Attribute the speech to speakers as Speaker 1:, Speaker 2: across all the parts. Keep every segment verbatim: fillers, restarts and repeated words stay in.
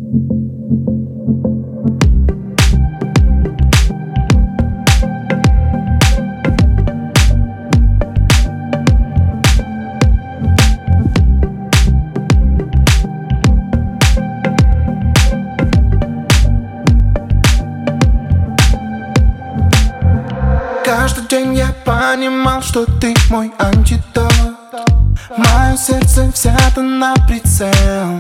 Speaker 1: Каждый день я понимал, что ты мой антидот. Мое сердце взято на прицел.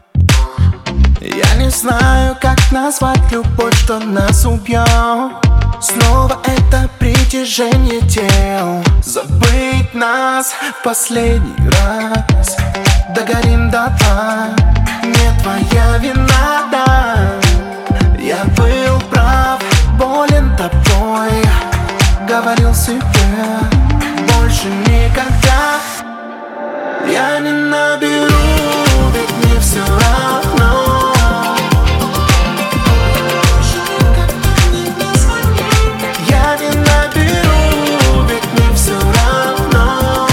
Speaker 1: Я не знаю, как назвать любовь, что нас убьет. Снова это притяжение тел. Забыть нас в последний раз. Догорим дотла. Не твоя вина, да. Я был прав, болен тобой. Говорил себе, больше никогда я не наберу, ведь мне все равно. Я не наберу, ведь мне все равно.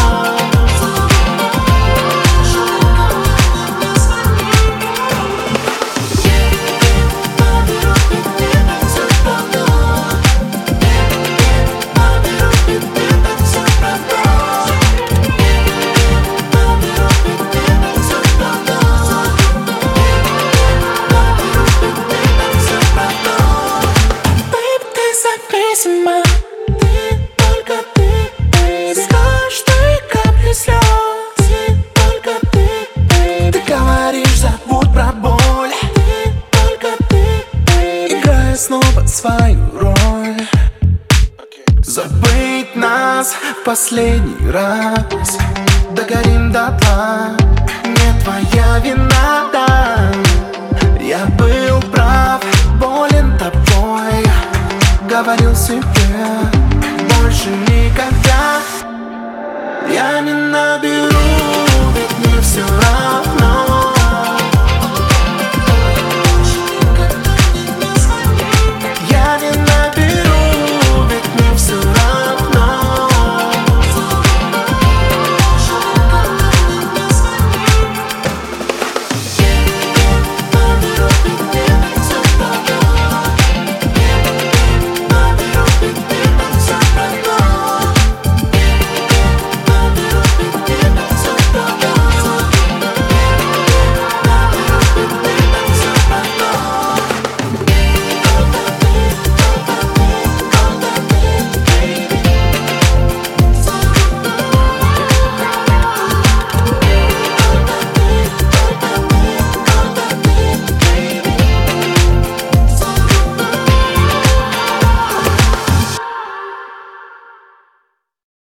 Speaker 1: Ты, только ты, baby. С каждой каплей слез ты, только ты, baby. Ты говоришь, забудь про боль. Ты, только ты, baby. Играя снова свою роль. Забыть нас в последний раз. Догорим дотла. Не твоя вина, да. Я был прав, болен тобой. Говорил себе,